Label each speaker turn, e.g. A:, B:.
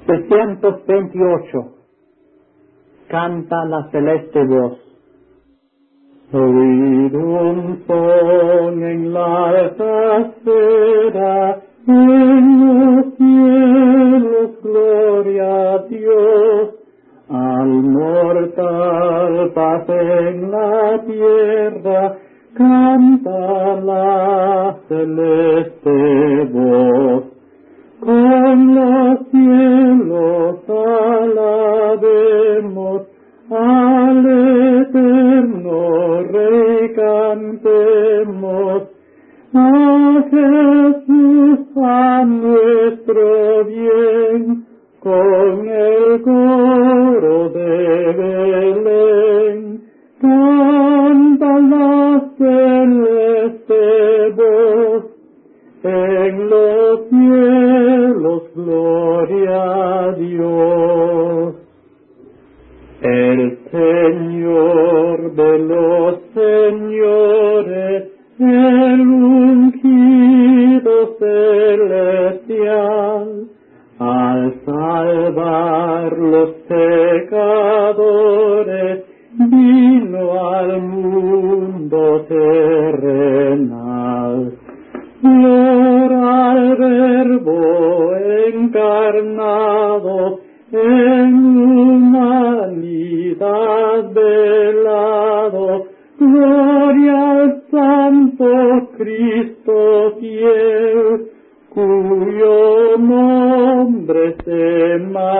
A: 728. Canta la celeste voz. Oíd un son en la alta esfera, en los cielos, gloria a Dios, al mortal paz en la tierra, canta la celeste voz. Con los cielos alabemos, al eterno Rey cantemos, a Jesús a nuestro bien, con el coro de Belén, canta la celeste voz, en los cielos gloria a Dios. El Señor de los señores, el ungido celestial, al salvar los pecadores, vino al mundo terrenal. Gloria al Verbo encarnado, en humanidad velado, gloria al Santo Cristo fiel, cuyo nombre se